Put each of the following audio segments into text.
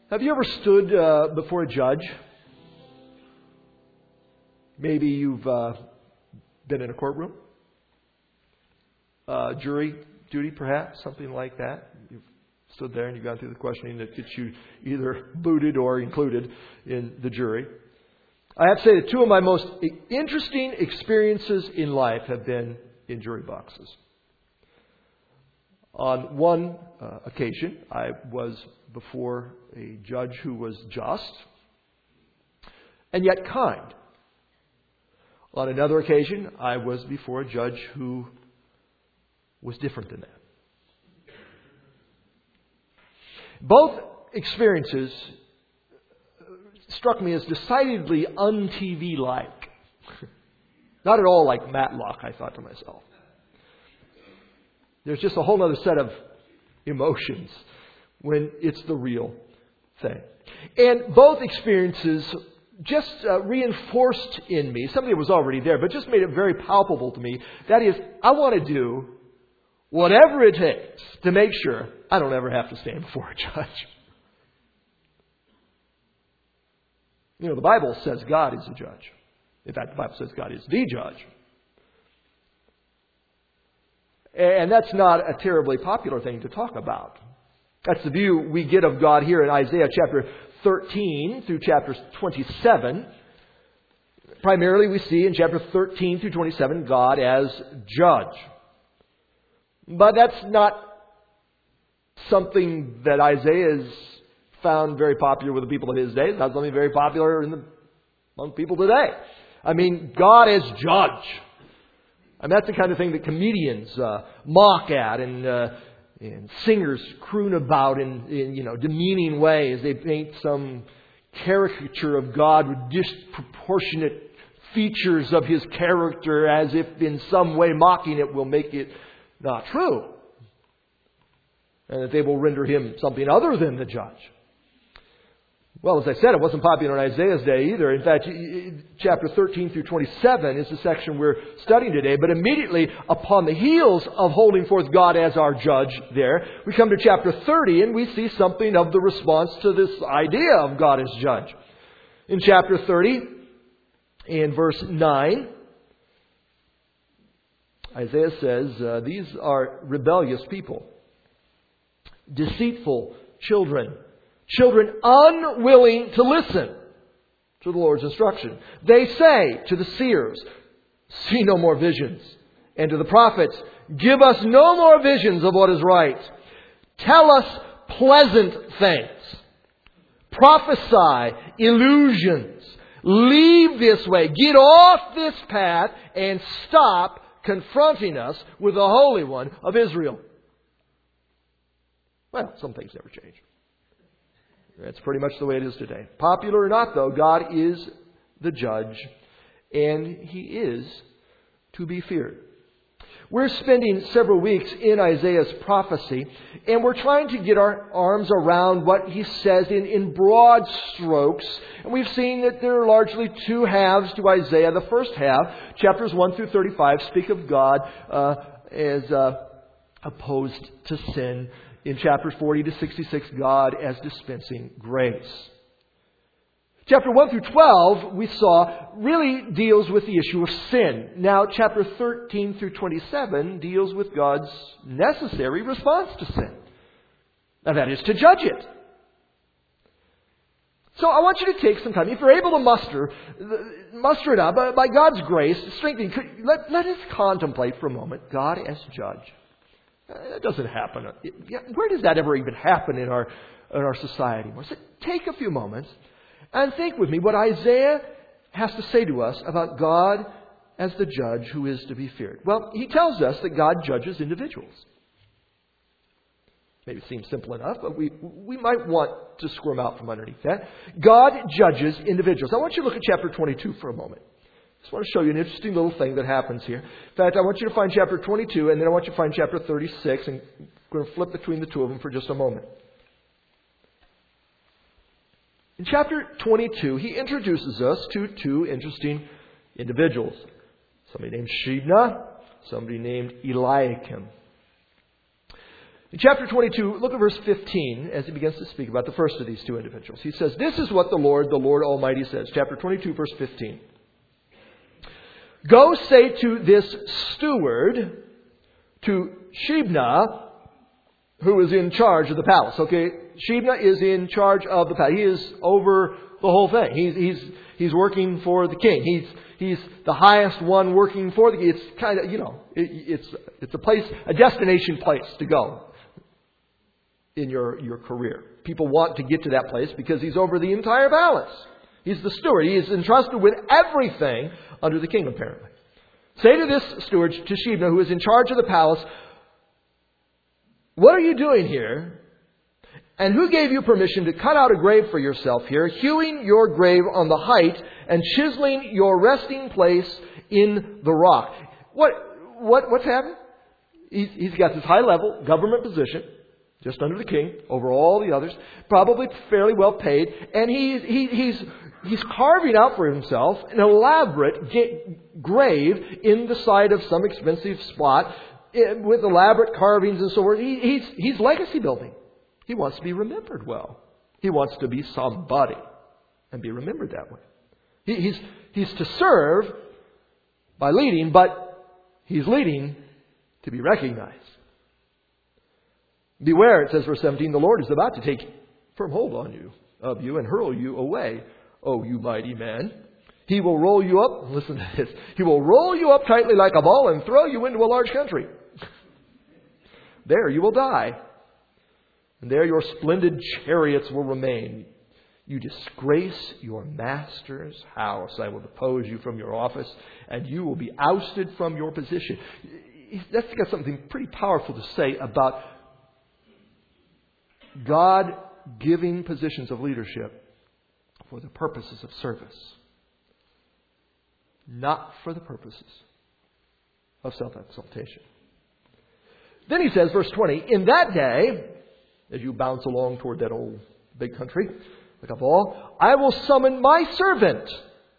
Have you ever stood before a judge? Maybe you've been in a courtroom. Jury duty, perhaps, something like that. You've stood there and you've gone through the questioning that gets you either booted or included in the jury. I have to say that two of my most interesting experiences in life have been in jury boxes. On one occasion, I was before a judge who was just and yet kind. On another occasion, I was before a judge who was different than that. Both experiences struck me as decidedly un-TV-like. Not at all like Matlock, I thought to myself. There's just a whole other set of emotions when it's the real thing. And both experiences just reinforced in me something that was already there, but just made it very palpable to me. That is, I want to do whatever it takes to make sure I don't ever have to stand before a judge. You know, the Bible says God is a judge. In fact, the Bible says God is the judge. And that's not a terribly popular thing to talk about. That's the view we get of God here in Isaiah chapter 13 through chapter 27. Primarily we see in chapter 13 through 27 God as judge. But that's not something that Isaiah has found very popular with the people of his day. It's not something very popular among people today. I mean, God as judge. And that's the kind of thing that comedians mock at and singers croon about in demeaning ways. They paint some caricature of God with disproportionate features of His character as if in some way mocking it will make it not true. And that they will render Him something other than the judge. Well, as I said, it wasn't popular in Isaiah's day either. In fact, chapter 13 through 27 is the section we're studying today. But immediately upon the heels of holding forth God as our judge there, we come to chapter 30 and we see something of the response to this idea of God as judge. In chapter 30, in verse 9, Isaiah says, these are rebellious people, deceitful children. Children unwilling to listen to the Lord's instruction. They say to the seers, see no more visions. And to the prophets, give us no more visions of what is right. Tell us pleasant things. Prophesy illusions. Leave this way. Get off this path and stop confronting us with the Holy One of Israel. Well, some things never change. That's pretty much the way it is today. Popular or not, though, God is the judge, and He is to be feared. We're spending several weeks in Isaiah's prophecy, and we're trying to get our arms around what he says in broad strokes. And we've seen that there are largely two halves to Isaiah. The first half, chapters 1 through 35, speak of God as opposed to sin. In chapters 40 to 66, God as dispensing grace. Chapter 1 through 12, we saw, really deals with the issue of sin. Now, chapter 13 through 27 deals with God's necessary response to sin. Now, that is to judge it. So I want you to take some time. If you're able to muster it up, by God's grace, strengthening, let us contemplate for a moment God as judge. That doesn't happen. Where does that ever even happen in our society? So take a few moments and think with me what Isaiah has to say to us about God as the judge who is to be feared. Well, he tells us that God judges individuals. Maybe it seems simple enough, but we might want to squirm out from underneath that. God judges individuals. I want you to look at chapter 22 for a moment. I just want to show you an interesting little thing that happens here. In fact, I want you to find chapter 22, and then I want you to find chapter 36, and I'm going to flip between the two of them for just a moment. In chapter 22, he introduces us to two interesting individuals. Somebody named Shebna, somebody named Eliakim. In chapter 22, look at verse 15 as he begins to speak about the first of these two individuals. He says, "This is what the Lord Almighty says." Chapter 22, verse 15. "Go say to this steward, to Shebna, who is in charge of the palace." Okay, Shebna is in charge of the palace. He is over the whole thing. He's working for the king. He's the highest one working for the king. It's kind of, it's a place, a destination place to go in your career. People want to get to that place because he's over the entire palace. He's the steward. He is entrusted with everything under the king, apparently. "Say to this steward, to Shebna, who is in charge of the palace, what are you doing here? And who gave you permission to cut out a grave for yourself here, hewing your grave on the height and chiseling your resting place in the rock?" What's happened? He's got this high level government position, just under the king, over all the others, probably fairly well paid, and he's carving out for himself an elaborate grave in the side of some expensive spot with elaborate carvings and so forth. He's legacy building. He wants to be remembered well. He wants to be somebody and be remembered that way. He's to serve by leading, but he's leading to be recognized. "Beware," it says, verse 17, "the Lord is about to take firm hold of you and hurl you away, O you mighty man. He will roll you up," listen to this, "he will roll you up tightly like a ball and throw you into a large country. There you will die. And there your splendid chariots will remain. You disgrace your master's house. I will depose you from your office, and you will be ousted from your position." That's got something pretty powerful to say about God giving positions of leadership for the purposes of service, not for the purposes of self-exaltation. Then he says, verse 20, "In that day," as you bounce along toward that old big country, like a ball, "I will summon my servant,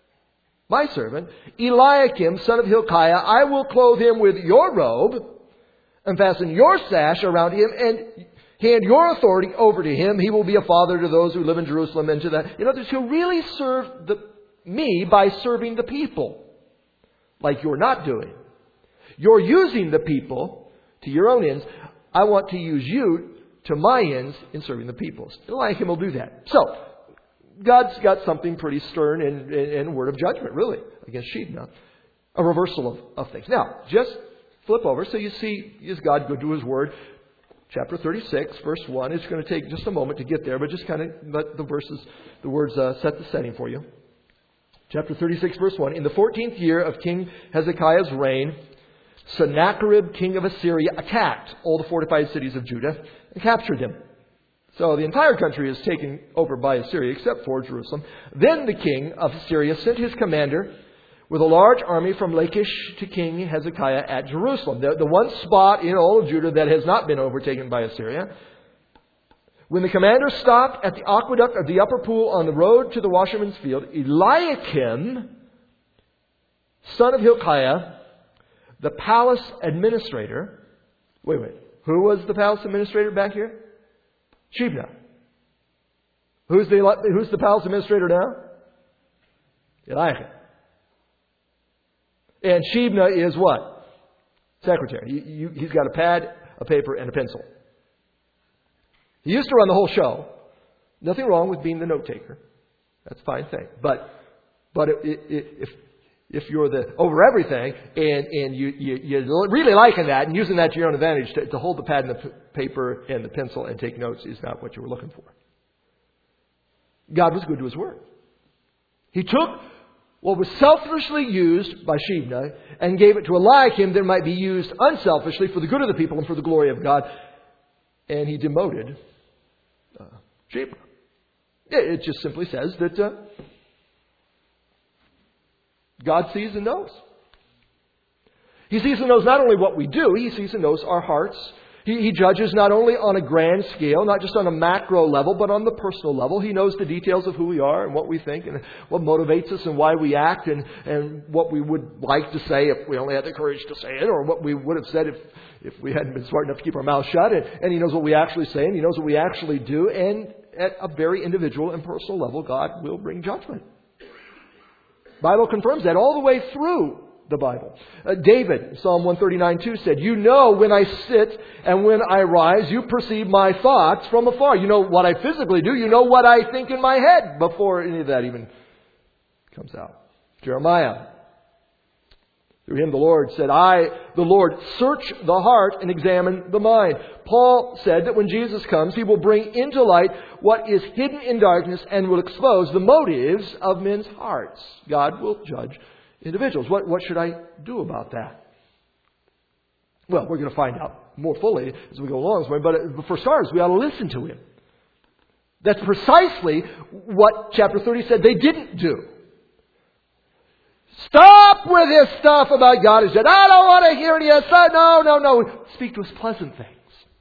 Eliakim, son of Hilkiah. I will clothe him with your robe and fasten your sash around him and hand your authority over to him. He will be a father to those who live in Jerusalem and to that." In other words, he'll really serve me by serving the people, like you're not doing. You're using the people to your own ends. I want to use you to my ends in serving the people. Eliakim will do that. So, God's got something pretty stern and a word of judgment, really, against Shebna. A reversal of things. Now, just flip over so you see, is God good to His word? Chapter 36, verse 1. It's going to take just a moment to get there, but just kind of let the words set the setting for you. Chapter 36, verse 1. "In the 14th year of King Hezekiah's reign, Sennacherib, king of Assyria, attacked all the fortified cities of Judah and captured them." So the entire country is taken over by Assyria except for Jerusalem. "Then the king of Assyria sent his commander with a large army from Lachish to King Hezekiah at Jerusalem," the one spot in all of Judah that has not been overtaken by Assyria. "When the commander stopped at the aqueduct of the upper pool on the road to the washerman's field, Eliakim, son of Hilkiah, the palace administrator..." Wait. Who was the palace administrator back here? Shebna. Who's the palace administrator now? Eliakim. And Shebna is what? Secretary. He's got a pad, a paper, and a pencil. He used to run the whole show. Nothing wrong with being the note taker. That's a fine thing. But if you're the over everything and you're really liking that and using that to your own advantage, to hold the pad and the paper and the pencil and take notes is not what you were looking for. God was good to His word. He took what was selfishly used by Shebna and gave it to Eliakim that it might be used unselfishly for the good of the people and for the glory of God. And He demoted Shebna. It just simply says that God sees and knows. He sees and knows not only what we do, He sees and knows our hearts. He judges not only on a grand scale, not just on a macro level, but on the personal level. He knows the details of who we are and what we think and what motivates us and why we act and what we would like to say if we only had the courage to say it, or what we would have said if we hadn't been smart enough to keep our mouth shut. And He knows what we actually say, and He knows what we actually do. And at a very individual and personal level, God will bring judgment. The Bible confirms that all the way through the Bible. David, Psalm 139:2 said, "You know when I sit and when I rise, you perceive my thoughts from afar." You know what I physically do. You know what I think in my head before any of that even comes out. Jeremiah, through him the Lord said, "I, the Lord, search the heart and examine the mind." Paul said that when Jesus comes, He will bring into light what is hidden in darkness and will expose the motives of men's hearts. God will judge individuals. What should I do about that? Well, we're going to find out more fully as we go along this way. But for starters, we ought to listen to Him. That's precisely what chapter 30 said they didn't do. Stop with this stuff about God. He said, "I don't want to hear any of that. No. Speak to us pleasant things.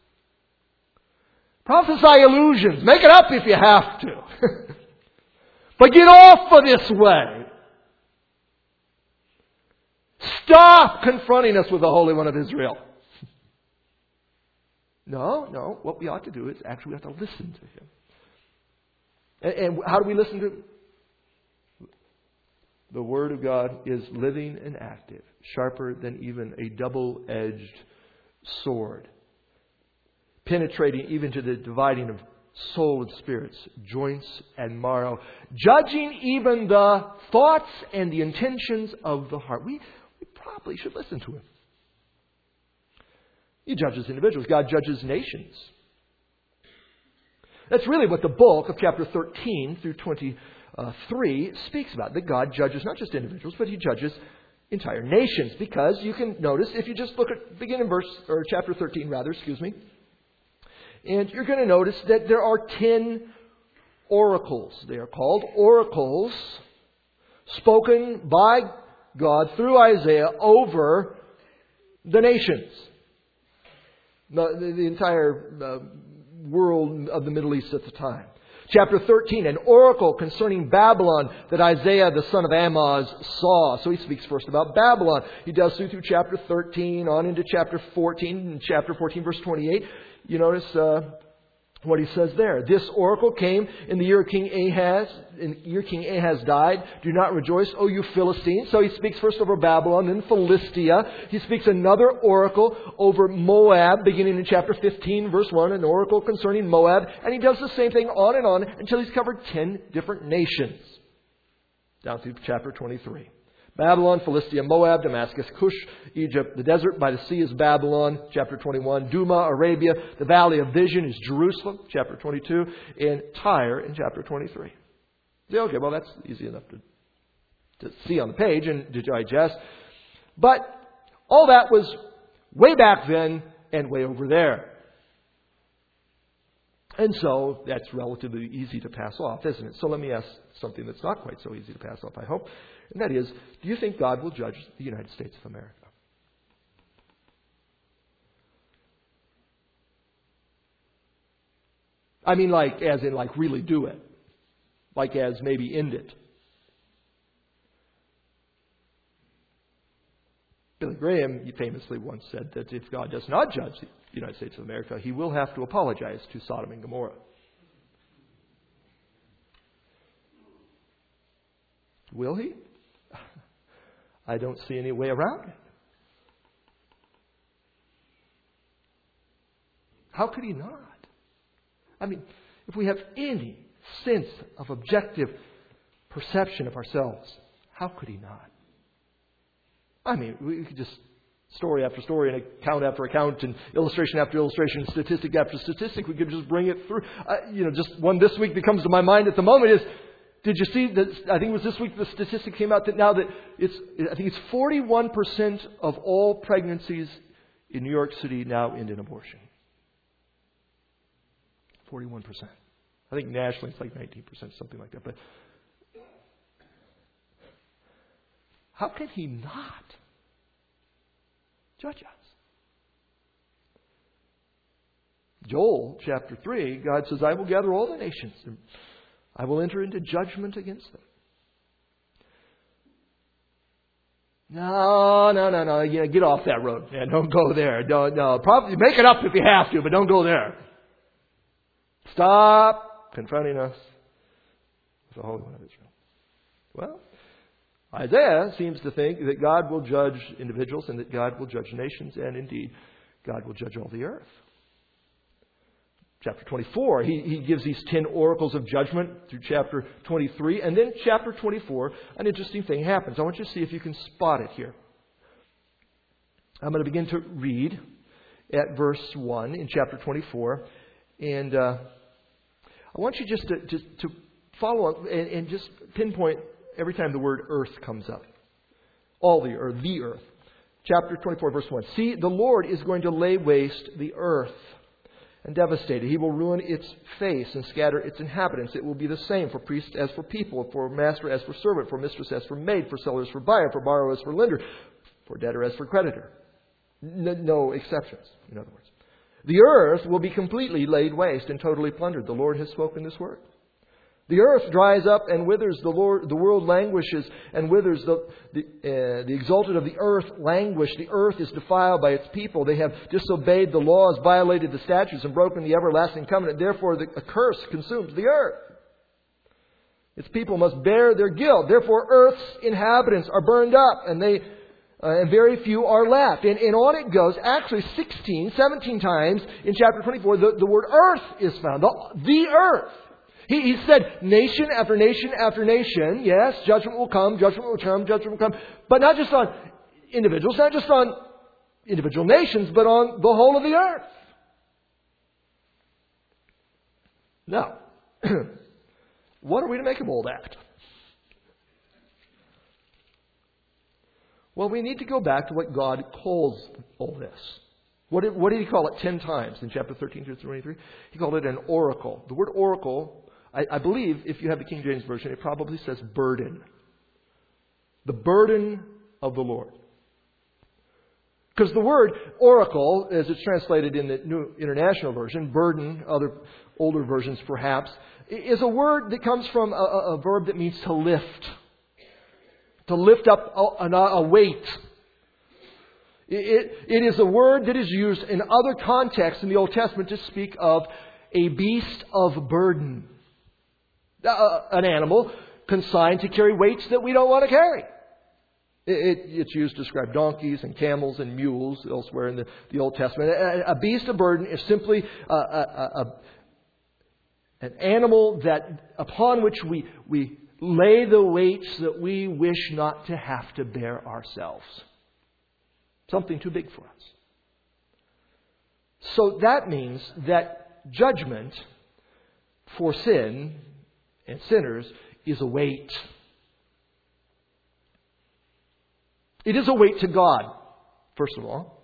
Prophesy illusions. Make it up if you have to. But get off of this way. Stop confronting us with the Holy One of Israel." No. What we ought to do is actually we have to listen to Him. And how do we listen to Him? The Word of God is living and active, sharper than even a double-edged sword, penetrating even to the dividing of soul and spirits, joints and marrow, judging even the thoughts and the intentions of the heart. We probably should listen to Him. He judges individuals. God judges nations. That's really what the bulk of chapter 13 through 23 speaks about. That God judges not just individuals, but He judges entire nations. Because you can notice, if you just look at, begin in chapter 13 rather, and you're going to notice that there are 10 oracles. They are called oracles spoken by God through Isaiah over the nations. The entire world of the Middle East at the time. Chapter 13, an oracle concerning Babylon that Isaiah the son of Amoz saw. So he speaks first about Babylon. He does so through chapter 13 on into chapter 14. In chapter 14 verse 28, you notice what he says there. "This oracle came in the year King Ahaz. In the year King Ahaz died. Do not rejoice, O you Philistines." So he speaks first over Babylon, then Philistia. He speaks another oracle over Moab, beginning in chapter 15, verse 1, an oracle concerning Moab. And he does the same thing on until he's covered 10 different nations. Down through chapter 23. Babylon, Philistia, Moab, Damascus, Cush, Egypt. The desert by the sea is Babylon, chapter 21. Duma, Arabia. The valley of vision is Jerusalem, chapter 22. And Tyre in chapter 23. Okay, well that's easy enough to see on the page and to digest. But all that was way back then and way over there. And so that's relatively easy to pass off, isn't it? So let me ask something that's not quite so easy to pass off, I hope. And that is, do you think God will judge the United States of America? I mean, as in really do it. As maybe end it. Billy Graham, he famously once said that if God does not judge the United States of America, He will have to apologize to Sodom and Gomorrah. Will He? I don't see any way around it. How could He not? I mean, if we have any sense of objective perception of ourselves, how could He not? I mean, we could just story after story and account after account and illustration after illustration and statistic after statistic. We could just bring it through. Just one this week that comes to my mind at the moment is, did you see that? I think it was this week the statistic came out that now that it's 41% of all pregnancies in New York City now end in abortion. 41%. I think nationally it's 19%, something like that. But how can He not judge us? Joel chapter 3, God says, I will gather all the nations, and I will enter into judgment against them. No. Yeah, get off that road. Yeah, don't go there. No. Probably make it up if you have to, but don't go there. Stop confronting us with the Holy One of Israel. Well, Isaiah seems to think that God will judge individuals and that God will judge nations, and indeed, God will judge all the earth. Chapter 24, he gives these 10 oracles of judgment through chapter 23. And then chapter 24, an interesting thing happens. I want you to see if you can spot it here. I'm going to begin to read at verse 1 in chapter 24. And I want you just to follow up and just pinpoint every time the word earth comes up. All the earth. Chapter 24, verse 1. See, the Lord is going to lay waste the earth and devastate it. He will ruin its face and scatter its inhabitants. It will be the same for priest as for people, for master as for servant, for mistress as for maid, for seller as for buyer, for borrower as for lender, for debtor as for creditor. No exceptions, in other words. The earth will be completely laid waste and totally plundered. The Lord has spoken this word. The earth dries up and withers. The world languishes and withers. The exalted of the earth languish. The earth is defiled by its people. They have disobeyed the laws, violated the statutes, and broken the everlasting covenant. Therefore, a curse consumes the earth. Its people must bear their guilt. Therefore, earth's inhabitants are burned up, and very few are left. And on it goes. Actually, 17 times in chapter 24, the word earth is found. The earth. He said nation after nation after nation. Yes, judgment will come, judgment will come, judgment will come. But not just on individuals, not just on individual nations, but on the whole of the earth. Now, what are we to make of all that? Well, we need to go back to what God calls all this. What did He call it 10 times in chapter 13 through 23? He called it an oracle. The word oracle, I believe, if you have the King James Version, it probably says burden. The burden of the Lord. Because the word oracle, as it's translated in the New International Version, burden, other older versions perhaps, is a word that comes from a verb that means to lift. To lift up a weight. It is a word that is used in other contexts in the Old Testament to speak of a beast of burden. An animal consigned to carry weights that we don't want to carry. It's used to describe donkeys and camels and mules elsewhere in the Old Testament. A beast of burden is simply an animal that upon which we lay the weights that we wish not to have to bear ourselves. Something too big for us. So that means that judgment for sin and sinners is a weight. It is a weight to God, first of all.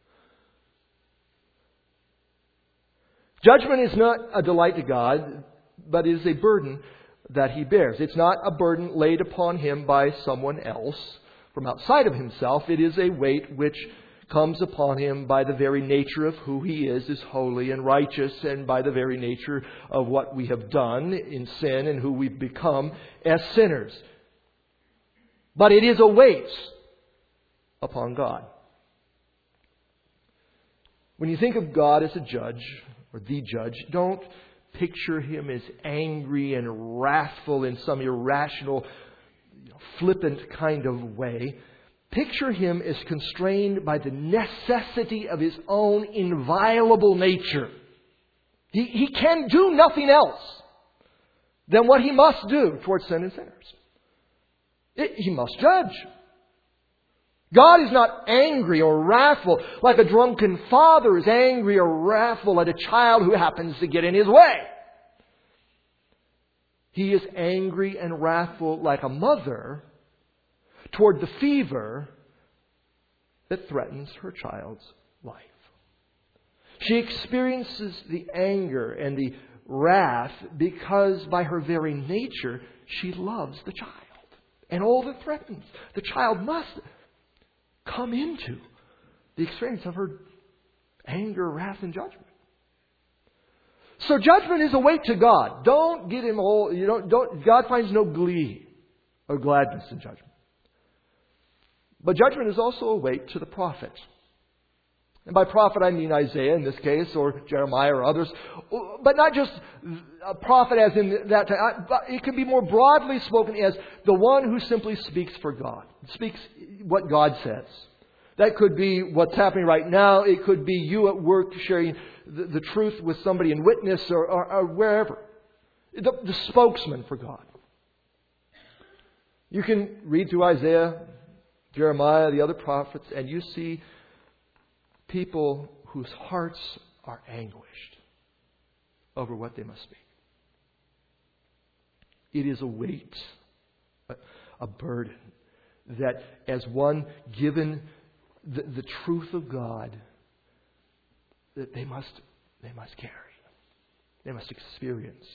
Judgment is not a delight to God, but is a burden that He bears. It's not a burden laid upon Him by someone else from outside of Himself. It is a weight which comes upon Him by the very nature of who He is holy and righteous, and by the very nature of what we have done in sin and who we've become as sinners. But it is a weight upon God. When you think of God as a judge, or the judge, don't picture Him as angry and wrathful in some irrational, flippant kind of way. Picture Him as constrained by the necessity of His own inviolable nature. He can do nothing else than what He must do towards sin and sinners. He must judge. God is not angry or wrathful like a drunken father is angry or wrathful at a child who happens to get in his way. He is angry and wrathful like a mother toward the fever that threatens her child's life. She experiences the anger and the wrath because by her very nature she loves the child. And all that threatens the child must come into the experience of her anger, wrath, and judgment. So judgment is a weight to God. Don't get him all, God finds no glee or gladness in judgment. But judgment is also a weight to the prophet. And by prophet I mean Isaiah in this case, or Jeremiah or others. But not just a prophet as in that time. But it can be more broadly spoken as the one who simply speaks for God. Speaks what God says. That could be what's happening right now. It could be you at work sharing the truth with somebody in witness or wherever. The spokesman for God. You can read through Isaiah, Jeremiah, the other prophets, and you see people whose hearts are anguished over what they must speak. It is a weight, a burden, that as one given the truth of God, that they must carry. They must experience.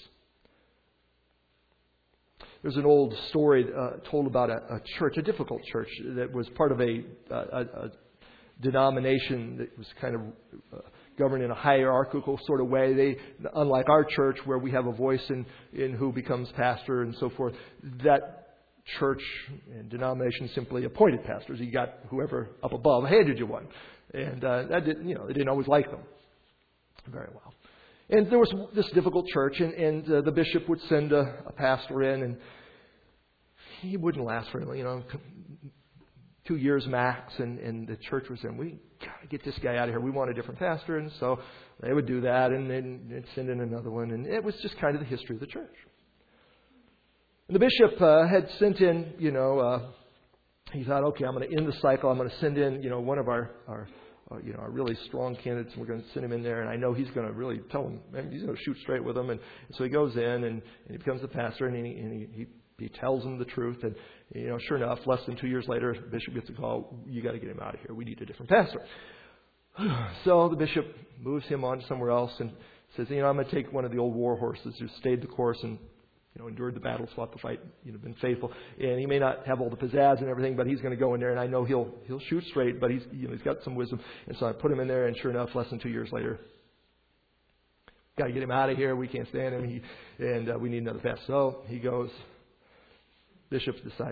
There's an old story told about a church, a difficult church, that was part of a denomination that was kind of governed in a hierarchical sort of way. They, unlike our church, where we have a voice in who becomes pastor and so forth, that church and denomination simply appointed pastors. You got whoever up above handed you one, and that didn't, they didn't always like them very well. And there was this difficult church, and the bishop would send a pastor in, and he wouldn't last very long, 2 years max, and the church was saying, we got to get this guy out of here. We want a different pastor. And so they would do that, and then they'd send in another one. And it was just kind of the history of the church. And the bishop had sent in, he thought, okay, I'm going to end the cycle. I'm going to send in, one of our really strong candidates, and we're going to send him in there. And I know he's going to really tell him, he's going to shoot straight with them. And so he goes in, and he becomes the pastor, and he tells them the truth. And, sure enough, less than 2 years later, the bishop gets a call, you got to get him out of here. We need a different pastor. So the bishop moves him on to somewhere else and says, I'm going to take one of the old war horses who stayed the course and, endured the battle, fought the fight, been faithful. And he may not have all the pizzazz and everything, but he's going to go in there, and I know he'll shoot straight, but he's got some wisdom. And so I put him in there, and sure enough, less than 2 years later, got to get him out of here. We can't stand him, and we need another pastor. So he goes. Bishop decides,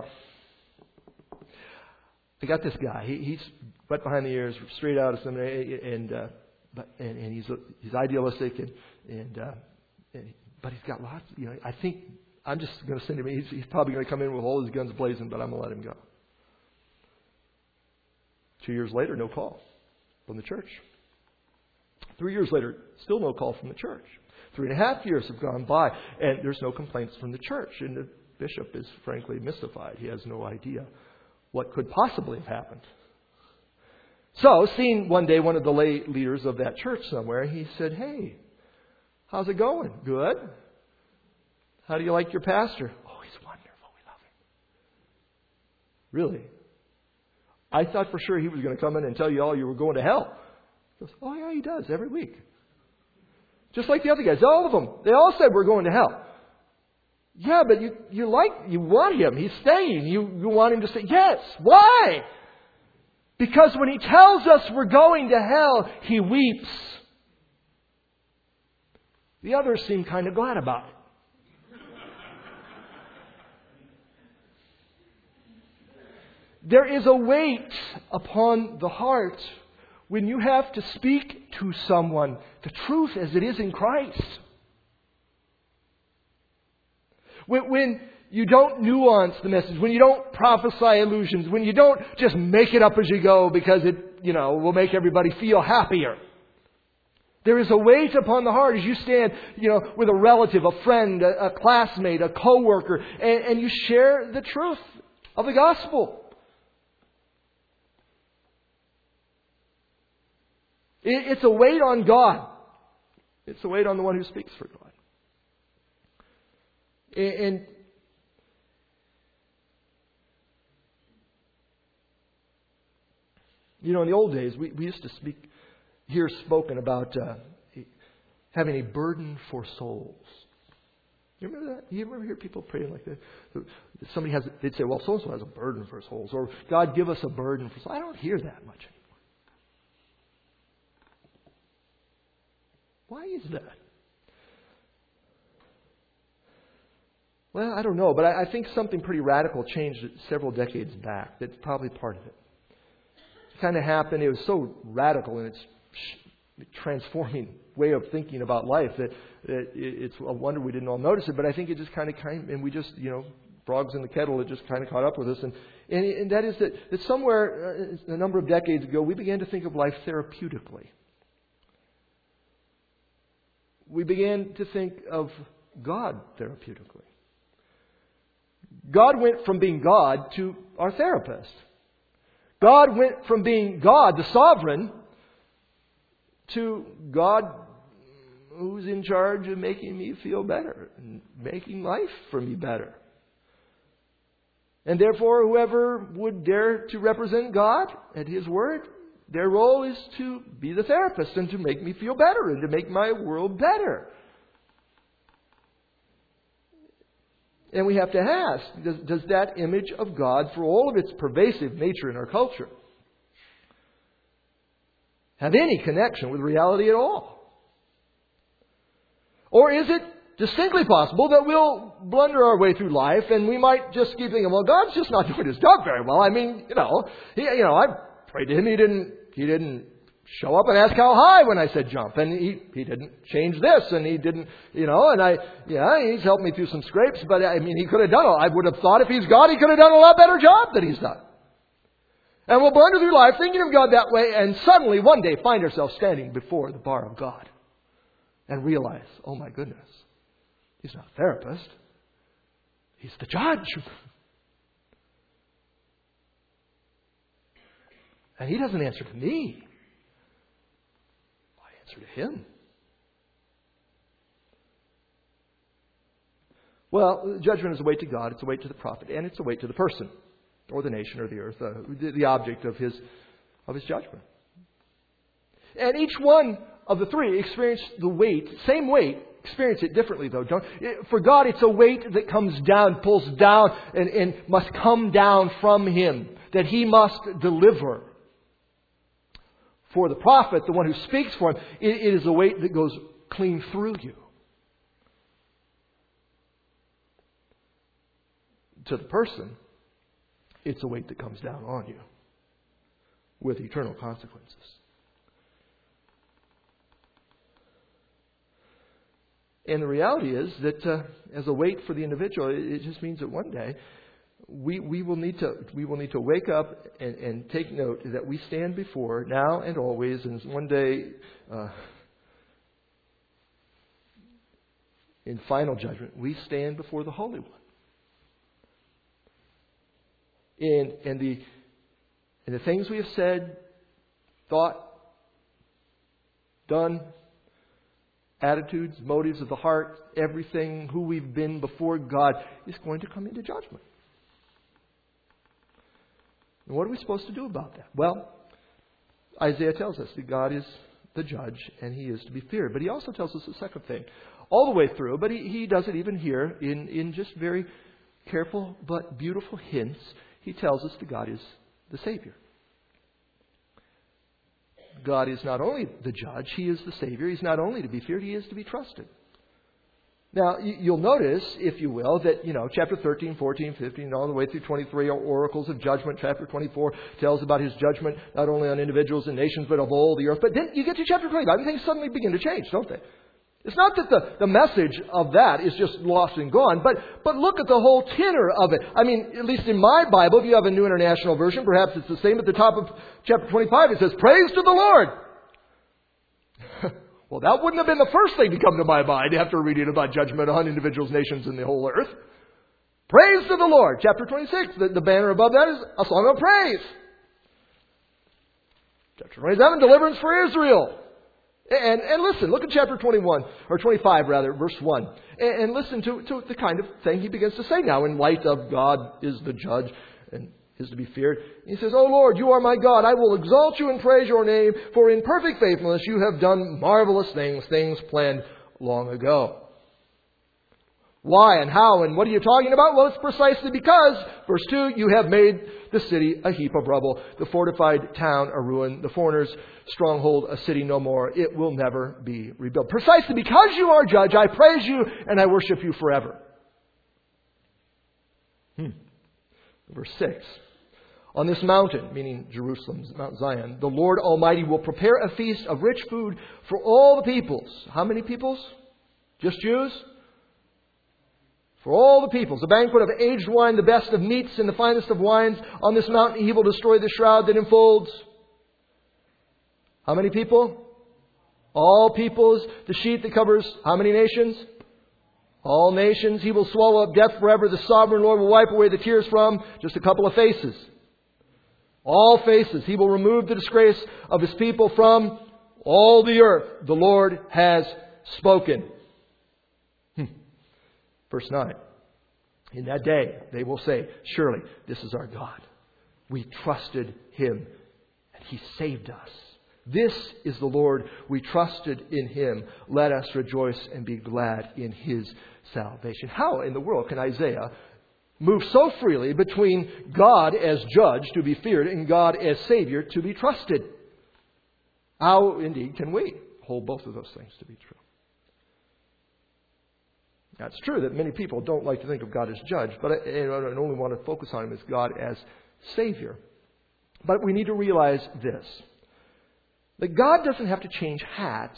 I got this guy. He's wet behind the ears, straight out of seminary, and he's idealistic, but he's got lots. I think I'm just going to send him. He's probably going to come in with all his guns blazing, but I'm going to let him go. 2 years later, no call from the church. 3 years later, still no call from the church. 3.5 years have gone by, and there's no complaints from the church. And the bishop is frankly mystified. He has no idea what could possibly have happened. So, seeing one day one of the lay leaders of that church somewhere, he said, hey, how's it going? Good. How do you like your pastor? Oh, he's wonderful. We love him. Really? I thought for sure he was going to come in and tell you all you were going to hell. He goes, oh yeah, he does every week. Just like the other guys, all of them. They all said we're going to hell. Yeah, but you want him. He's staying. You want him to stay. Yes. Why? Because when he tells us we're going to hell, he weeps. The others seem kind of glad about it. There is a weight upon the heart when you have to speak to someone the truth as it is in Christ. When you don't nuance the message, when you don't prophesy illusions, when you don't just make it up as you go because it, will make everybody feel happier. There is a weight upon the heart as you stand, with a relative, a friend, a classmate, a coworker, and you share the truth of the gospel. It's a weight on God. It's a weight on the one who speaks for God. And in the old days, we used to hear spoken about having a burden for souls. You remember that? You ever hear people praying like that? They'd say, well, so-and-so has a burden for souls. Or, God, give us a burden for souls. I don't hear that much anymore. Why is that? Well, I don't know, but I think something pretty radical changed several decades back. That's probably part of it. It kind of happened. It was so radical in its transforming way of thinking about life that it's a wonder we didn't all notice it. But I think it just kind of came, and we just, frogs in the kettle, it just kind of caught up with us. And that is that somewhere a number of decades ago, we began to think of life therapeutically. We began to think of God therapeutically. God went from being God to our therapist. God went from being God, the sovereign, to God who's in charge of making me feel better and making life for me better. And therefore, whoever would dare to represent God at His word, their role is to be the therapist and to make me feel better and to make my world better. And we have to ask, does that image of God, for all of its pervasive nature in our culture, have any connection with reality at all? Or is it distinctly possible that we'll blunder our way through life and we might just keep thinking, well, God's just not doing His job very well. I mean, I prayed to Him. He didn't show up and ask how high when I said jump. And he didn't change this, and he didn't, he's helped me through some scrapes, but he could have done I would have thought if He's God, He could have done a lot better job than He's done. And we'll blunder through life thinking of God that way, and suddenly one day find ourselves standing before the bar of God and realize, oh my goodness, He's not a therapist. He's the judge. And He doesn't answer to me. I answer to Him. Well, judgment is a weight to God, it's a weight to the prophet, and it's a weight to the person, or the nation, or the earth, the object of his judgment. And each one of the three experience the weight, same weight, experience it differently though. For God, it's a weight that comes down, pulls down, and must come down from Him, that He must deliver. For the prophet, the one who speaks for Him, it is a weight that goes clean through you. To the person, it's a weight that comes down on you with eternal consequences. And the reality is that as a weight for the individual, it just means that one day we will need to wake up and take note that we stand before, now and always, and one day in final judgment, we stand before the Holy One. And the things we have said, thought, done, attitudes, motives of the heart, everything, who we've been before God, is going to come into judgment. And what are we supposed to do about that? Well, Isaiah tells us that God is the judge and He is to be feared. But He also tells us a second thing, all the way through, but He does it even here in just very careful but beautiful hints. He tells us that God is the Savior. God is not only the judge, He is the Savior. He's not only to be feared, He is to be trusted. Now, you'll notice, if you will, that, chapter 13, 14, 15, all the way through 23 are oracles of judgment. Chapter 24 tells about His judgment, not only on individuals and nations, but of all the earth. But then you get to chapter 25, and things suddenly begin to change, don't they? It's not that the message of that is just lost and gone, but look at the whole tenor of it. At least in my Bible, if you have a New International Version, perhaps it's the same at the top of chapter 25. It says, "Praise to the Lord." Well, that wouldn't have been the first thing to come to my mind after reading about judgment on individuals, nations, and the whole earth. Praise to the Lord. Chapter 26, the banner above that is a song of praise. Chapter 27, deliverance for Israel. And listen, look at chapter 21, or 25 rather, verse 1. And listen to the kind of thing he begins to say now in light of God is the judge and is to be feared. He says, "O Lord, you are my God. I will exalt you and praise your name, for in perfect faithfulness you have done marvelous things, things planned long ago." Why and how and what are you talking about? Well, it's precisely because, verse 2, you have made the city a heap of rubble, the fortified town a ruin, the foreigner's stronghold a city no more. It will never be rebuilt. Precisely because you are judge, I praise you and I worship you forever. Verse 6. On this mountain, meaning Jerusalem, Mount Zion, the Lord Almighty will prepare a feast of rich food for all the peoples. How many peoples? Just Jews? For all the peoples. A banquet of aged wine, the best of meats, and the finest of wines. On this mountain he will destroy the shroud that enfolds. How many people? All peoples. The sheet that covers how many nations? All nations. He will swallow up death forever. The sovereign Lord will wipe away the tears from just a couple of faces. All faces. He will remove the disgrace of His people from all the earth. The Lord has spoken. Verse 9. In that day they will say, surely this is our God. We trusted Him and He saved us. This is the Lord. We trusted in Him. Let us rejoice and be glad in His salvation. How in the world can Isaiah move so freely between God as judge to be feared and God as Savior to be trusted? How indeed can we hold both of those things to be true? Now, it's true that many people don't like to think of God as judge, but I only want to focus on Him as God as Savior. But we need to realize this, that God doesn't have to change hats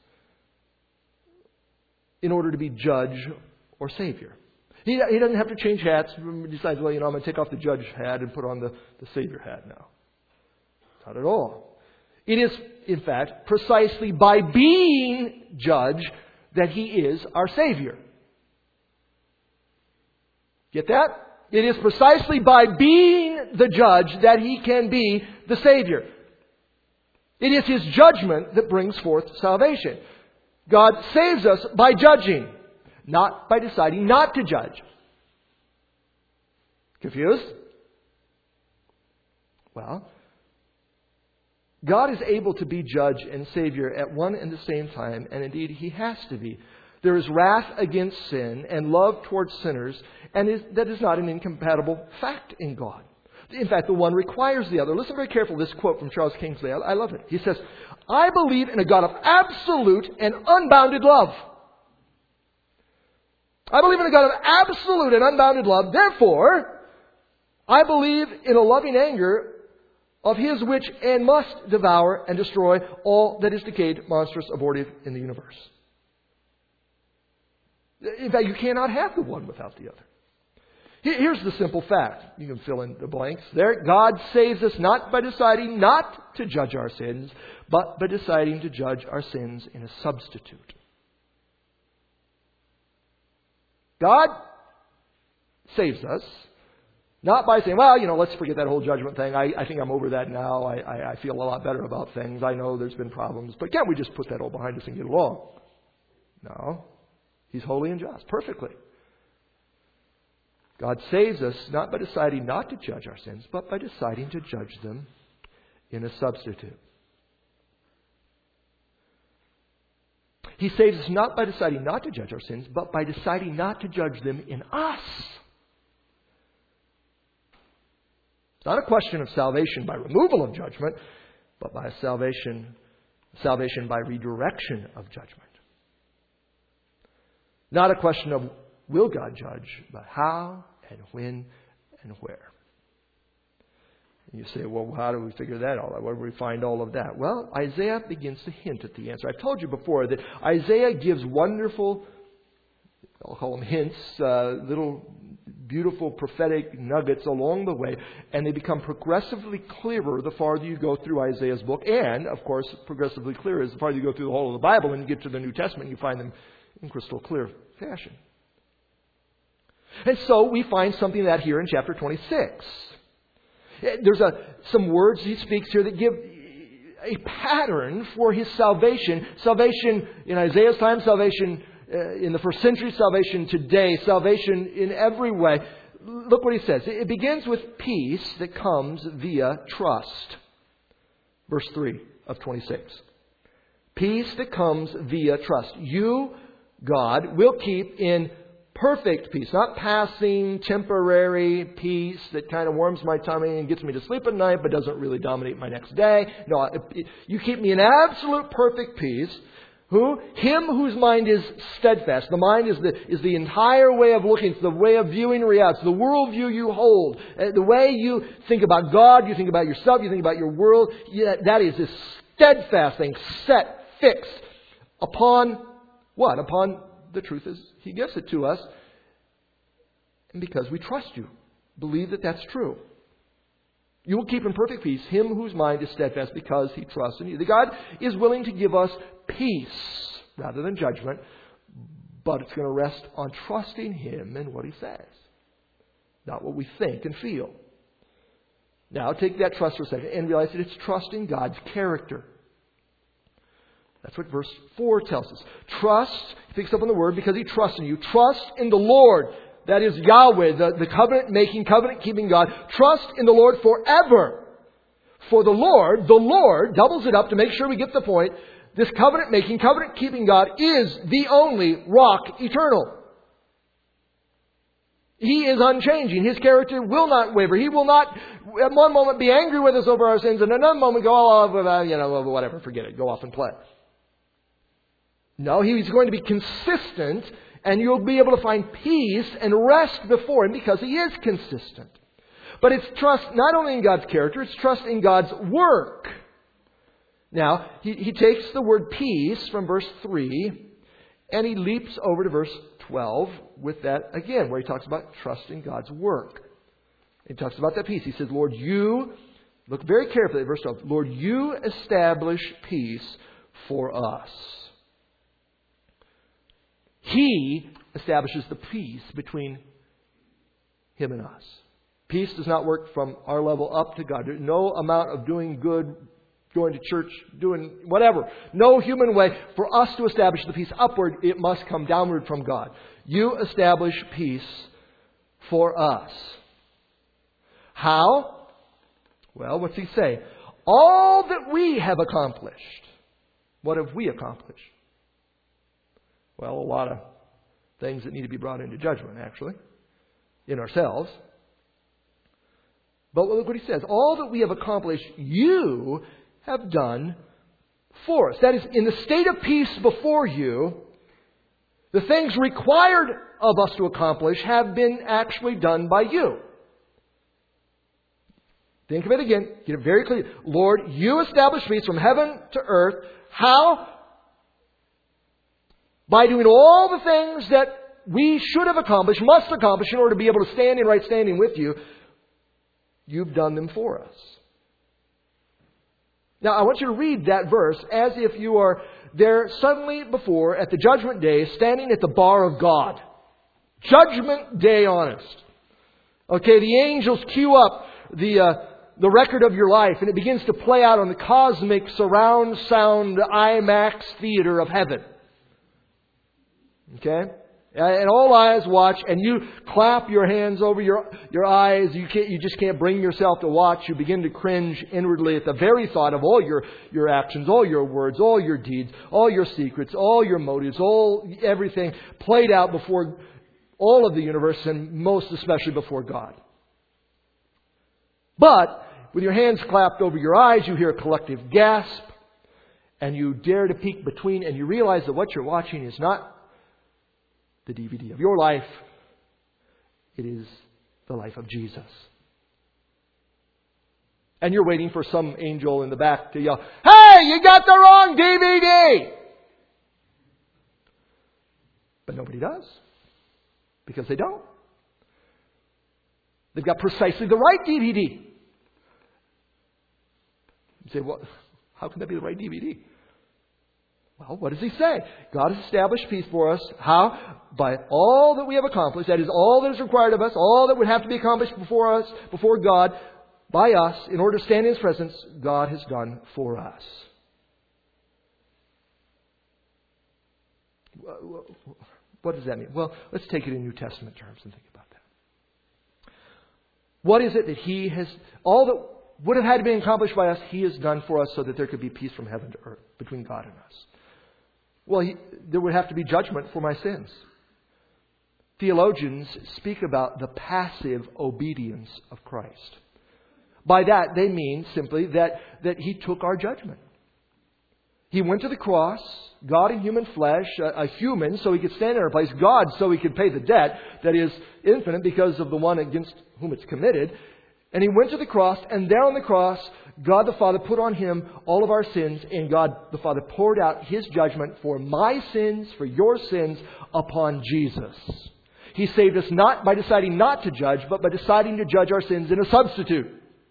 in order to be judge or Savior. He doesn't have to change hats and decide, well, I'm going to take off the judge hat and put on the Savior hat now. Not at all. It is, in fact, precisely by being judge that He is our Savior. Get that? It is precisely by being the judge that He can be the Savior. It is His judgment that brings forth salvation. God saves us by judging, not by deciding not to judge. Confused? Well, God is able to be judge and Savior at one and the same time, and indeed He has to be. There is wrath against sin and love towards sinners, and that is not an incompatible fact in God. In fact, the one requires the other. Listen very carefully to this quote from Charles Kingsley. I love it. He says, I believe in a God of absolute and unbounded love. I believe in a God of absolute and unbounded love. Therefore, I believe in a loving anger of His which and must devour and destroy all that is decayed, monstrous, abortive in the universe. In fact, you cannot have the one without the other. Here's the simple fact. You can fill in the blanks there. God saves us not by deciding not to judge our sins, but by deciding to judge our sins in a substitute. God saves us not by saying, well, let's forget that whole judgment thing. I think I'm over that now. I feel a lot better about things. I know there's been problems, but can't we just put that all behind us and get along? No. He's holy and just, perfectly. God saves us not by deciding not to judge our sins, but by deciding to judge them in a substitute. He saves us not by deciding not to judge our sins, but by deciding not to judge them in us. It's not a question of salvation by removal of judgment, but by salvation by redirection of judgment. Not a question of will God judge, but how and when and where. And you say, well, how do we figure that all out? Where do we find all of that? Well, Isaiah begins to hint at the answer. I've told you before that Isaiah gives wonderful, I'll call them hints, little beautiful prophetic nuggets along the way, and they become progressively clearer the farther you go through Isaiah's book, and, of course, progressively clearer as the farther you go through the whole of the Bible and you get to the New Testament, you find them in crystal clear fashion. And so we find something of that here in chapter 26. There's some words he speaks here that give a pattern for His salvation. Salvation in Isaiah's time, salvation in the first century, salvation today, salvation in every way. Look what he says. It begins with peace that comes via trust. Verse 3 of 26. Peace that comes via trust. You, God, will keep in perfect peace, not passing, temporary peace that kind of warms my tummy and gets me to sleep at night but doesn't really dominate my next day. No, you keep me in absolute perfect peace, Who? Him whose mind is steadfast. The mind is the entire way of looking. It's the way of viewing reality. It's the worldview you hold. The way you think about God, you think about yourself, you think about your world. That is this steadfast thing, set, fixed upon what? Upon the truth as He gives it to us. And because we trust you. Believe that that's true. You will keep in perfect peace him whose mind is steadfast because he trusts in you. That God is willing to give us peace rather than judgment, but it's going to rest on trusting Him and what He says, not what we think and feel. Now, take that trust for a second and realize that it's trusting God's character. That's what verse 4 tells us. Trust, he picks up on the word, because he trusts in you. Trust in the Lord. That is Yahweh, the covenant-making, covenant-keeping God. Trust in the Lord forever. For the Lord doubles it up to make sure we get the point. This covenant-making, covenant-keeping God is the only rock eternal. He is unchanging. His character will not waver. He will not, at one moment, be angry with us over our sins, and another moment go, whatever, forget it, go off and play. No, He's going to be consistent, and you'll be able to find peace and rest before Him because He is consistent. But it's trust not only in God's character, it's trust in God's work. Now, he takes the word peace from verse 3, and he leaps over to verse 12 with that again, where he talks about trusting God's work. He talks about that peace. He says, Lord, you, look very carefully at verse 12, Lord, you establish peace for us. He establishes the peace between Him and us. Peace does not work from our level up to God. There's no amount of doing good, going to church, doing whatever. No human way. For us to establish the peace upward, it must come downward from God. You establish peace for us. How? Well, what's he say? All that we have accomplished. What have we accomplished? Well, a lot of things that need to be brought into judgment, actually, in ourselves. But look what he says. All that we have accomplished, you have done for us. That is, in the state of peace before you, the things required of us to accomplish have been actually done by you. Think of it again. Get it very clear. Lord, you established peace from heaven to earth. How? By doing all the things that we should have accomplished, must accomplish in order to be able to stand in right standing with you. You've done them for us. Now, I want you to read that verse as if you are there suddenly before, at the judgment day, standing at the bar of God. Judgment day honest. Okay, the angels cue up the record of your life, and it begins to play out on the cosmic surround sound IMAX theater of heaven. Okay? And all eyes watch, and you clap your hands over your eyes. You just can't bring yourself to watch. You begin to cringe inwardly at the very thought of all your actions, all your words, all your deeds, all your secrets, all your motives, everything played out before all of the universe, and most especially before God. But with your hands clapped over your eyes, you hear a collective gasp, and you dare to peek between, and you realize that what you're watching is not the DVD of your life. It is the life of Jesus. And you're waiting for some angel in the back to yell, "Hey, you got the wrong DVD!" But nobody does. Because they don't. They've got precisely the right DVD. You say, well, how can that be the right DVD? Well, what does he say? God has established peace for us. How? By all that we have accomplished. That is all that is required of us. All that would have to be accomplished before us, before God, by us, in order to stand in His presence, God has done for us. What does that mean? Well, let's take it in New Testament terms and think about that. What is it that He has, all that would have had to be accomplished by us, He has done for us so that there could be peace from heaven to earth between God and us? Well, there would have to be judgment for my sins. Theologians speak about the passive obedience of Christ. By that, they mean simply that He took our judgment. He went to the cross, God in human flesh, a human so He could stand in our place, God so He could pay the debt that is infinite because of the one against whom it's committed. And He went to the cross, and there on the cross, God the Father put on Him all of our sins, and God the Father poured out His judgment for my sins, for your sins, upon Jesus. He saved us not by deciding not to judge, but by deciding to judge our sins in a substitute.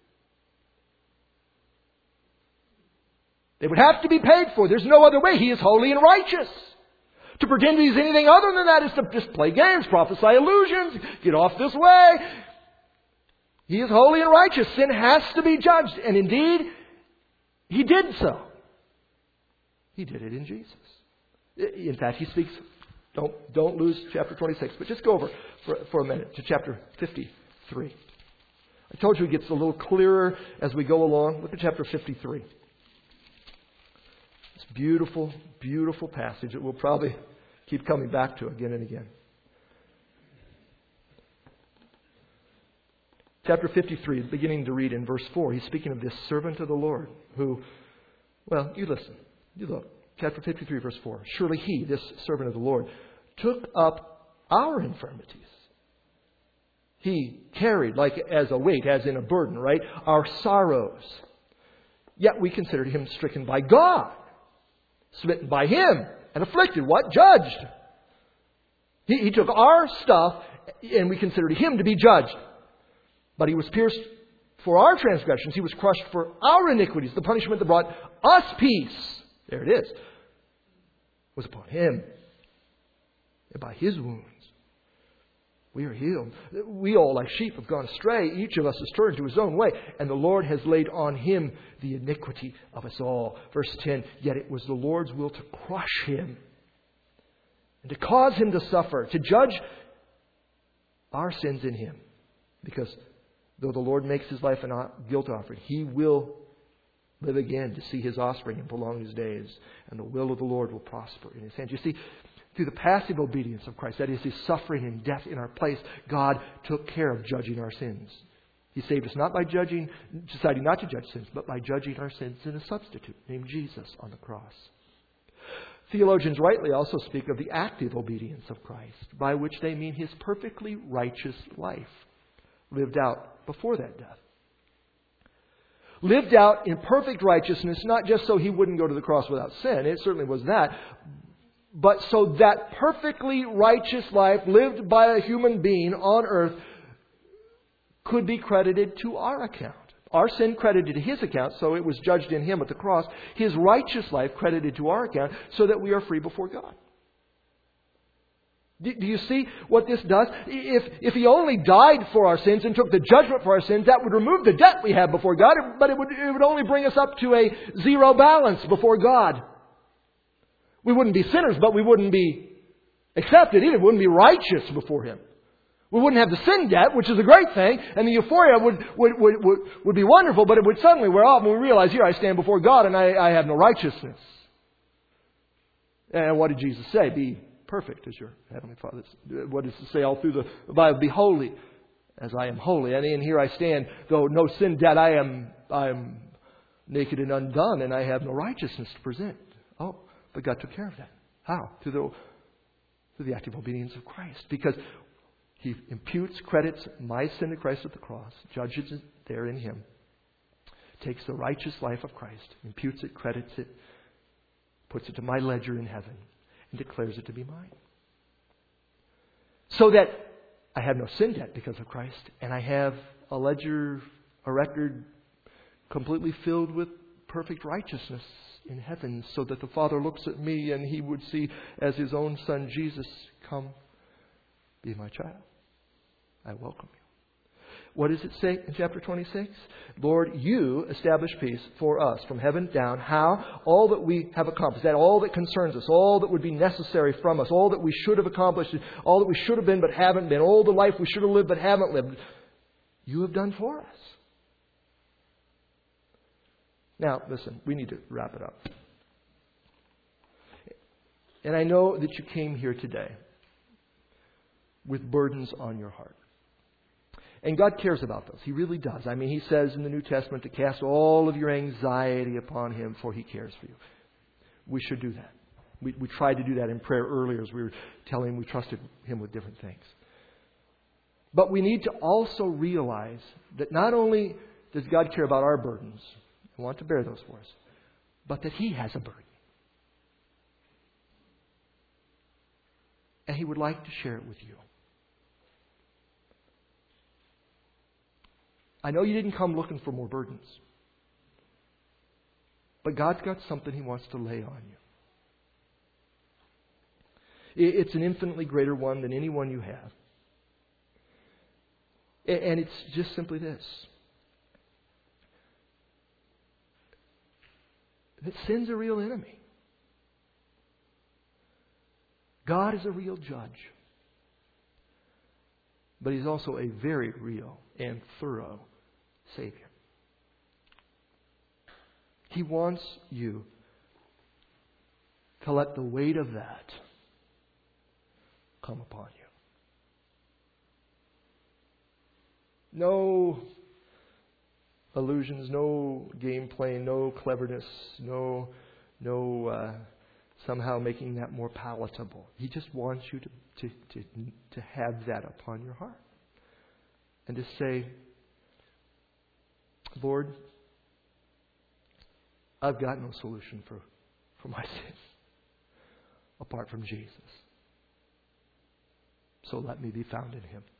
They would have to be paid for. There's no other way. He is holy and righteous. To pretend He's anything other than that is to just play games, prophesy illusions, get off this way. He is holy and righteous. Sin has to be judged. And indeed, He did so. He did it in Jesus. In fact, He speaks. Don't lose chapter 26, but just go over for a minute to chapter 53. I told you it gets a little clearer as we go along. Look at chapter 53. This beautiful, beautiful passage that we'll probably keep coming back to again and again. Chapter 53, beginning to read in verse 4, he's speaking of this servant of the Lord who, well, you listen. You look. Chapter 53, verse 4. Surely He, this servant of the Lord, took up our infirmities. He carried, like as a weight, as in a burden, right? Our sorrows. Yet we considered Him stricken by God, smitten by Him, and afflicted. What? Judged. He took our stuff, and we considered Him to be judged. But He was pierced for our transgressions. He was crushed for our iniquities. The punishment that brought us peace, there it is, was upon Him. And by His wounds we are healed. We all, like sheep, have gone astray. Each of us has turned to his own way. And the Lord has laid on Him the iniquity of us all. Verse 10, yet it was the Lord's will to crush Him and to cause Him to suffer, to judge our sins in Him. Because though the Lord makes His life a guilt offering, He will live again to see His offspring and prolong His days. And the will of the Lord will prosper in His hands. You see, through the passive obedience of Christ, that is His suffering and death in our place, God took care of judging our sins. He saved us not by deciding not to judge sins, but by judging our sins in a substitute named Jesus on the cross. Theologians rightly also speak of the active obedience of Christ, by which they mean His perfectly righteous life, lived out before that death. Lived out in perfect righteousness, not just so He wouldn't go to the cross without sin. It certainly was that. But so that perfectly righteous life lived by a human being on earth could be credited to our account. Our sin credited to His account, so it was judged in Him at the cross. His righteous life credited to our account, so that we are free before God. Do you see what this does? If He only died for our sins and took the judgment for our sins, that would remove the debt we have before God, but it would only bring us up to a zero balance before God. We wouldn't be sinners, but we wouldn't be accepted either. We wouldn't be righteous before Him. We wouldn't have the sin debt, which is a great thing, and the euphoria would be wonderful, but it would suddenly wear off when we realize, here I stand before God and I have no righteousness. And what did Jesus say? Be perfect as your Heavenly Father. What does it say all through the Bible? Be holy as I am holy. And here I stand, though no sin debt, I am naked and undone, and I have no righteousness to present. Oh, but God took care of that. How? Through the active obedience of Christ. Because He credits my sin to Christ at the cross, judges it there in Him, takes the righteous life of Christ, imputes it, credits it, puts it to my ledger in heaven, and declares it to be mine. So that I have no sin debt because of Christ, and I have a ledger, a record completely filled with perfect righteousness in heaven, so that the Father looks at me and He would see as His own Son Jesus, come, be my child. I welcome you. What does it say in chapter 26? Lord, You establish peace for us from heaven down. How? All that we have accomplished, that all that concerns us, all that would be necessary from us, all that we should have accomplished, all that we should have been but haven't been, all the life we should have lived but haven't lived, You have done for us. Now, listen, we need to wrap it up. And I know that you came here today with burdens on your heart. And God cares about those. He really does. I mean, He says in the New Testament to cast all of your anxiety upon Him, for He cares for you. we should do that. We tried to do that in prayer earlier as we were telling him we trusted him with different things. But we need to also realize that not only does God care about our burdens and want to bear those for us, but that he has a burden. And he would like to share it with you. I know you didn't come looking for more burdens. But God's got something he wants to lay on you. It's an infinitely greater one than any one you have. And it's just simply this. That sin's a real enemy. God is a real judge. But he's also a very real and thorough Savior. He wants you to let the weight of that come upon you. No illusions, no game playing, no cleverness, no somehow making that more palatable. He just wants you to have that upon your heart. And to say, Lord, I've got no solution for my sin apart from Jesus. So let me be found in him.